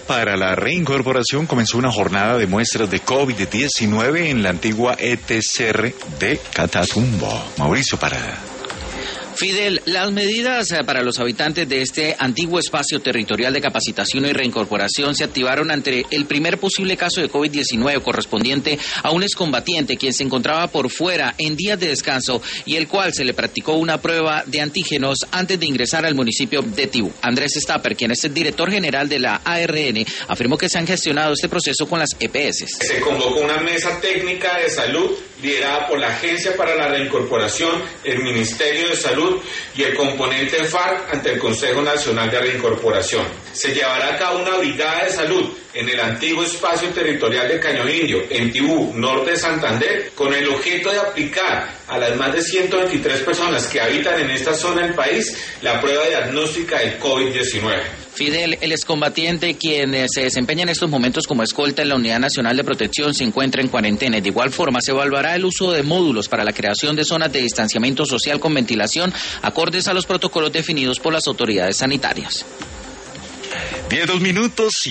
para la Reincorporación comenzó una jornada de muestras de COVID-19 en la antigua ETCR de Catatumbo. Mauricio Parada. Fidel, las medidas para los habitantes de este antiguo espacio territorial de capacitación y reincorporación se activaron ante el primer posible caso de COVID-19 correspondiente a un excombatiente quien se encontraba por fuera en días de descanso y el cual se le practicó una prueba de antígenos antes de ingresar al municipio de Tibú. Andrés Stapper, quien es el director general de la ARN, afirmó que se han gestionado este proceso con las EPS. Se convocó una mesa técnica de salud liderada por la Agencia para la Reincorporación, el Ministerio de Salud y el componente FARC ante el Consejo Nacional de Reincorporación. Se llevará a cabo una brigada de salud en el antiguo espacio territorial de Caño Indio, en Tibú, norte de Santander, con el objeto de aplicar a las más de 123 personas que habitan en esta zona del país la prueba diagnóstica del COVID-19. Fidel, el excombatiente, quien se desempeña en estos momentos como escolta en la Unidad Nacional de Protección, se encuentra en cuarentena. De igual forma, se evaluará el uso de módulos para la creación de zonas de distanciamiento social con ventilación, acordes a los protocolos definidos por las autoridades sanitarias. 10 minutos.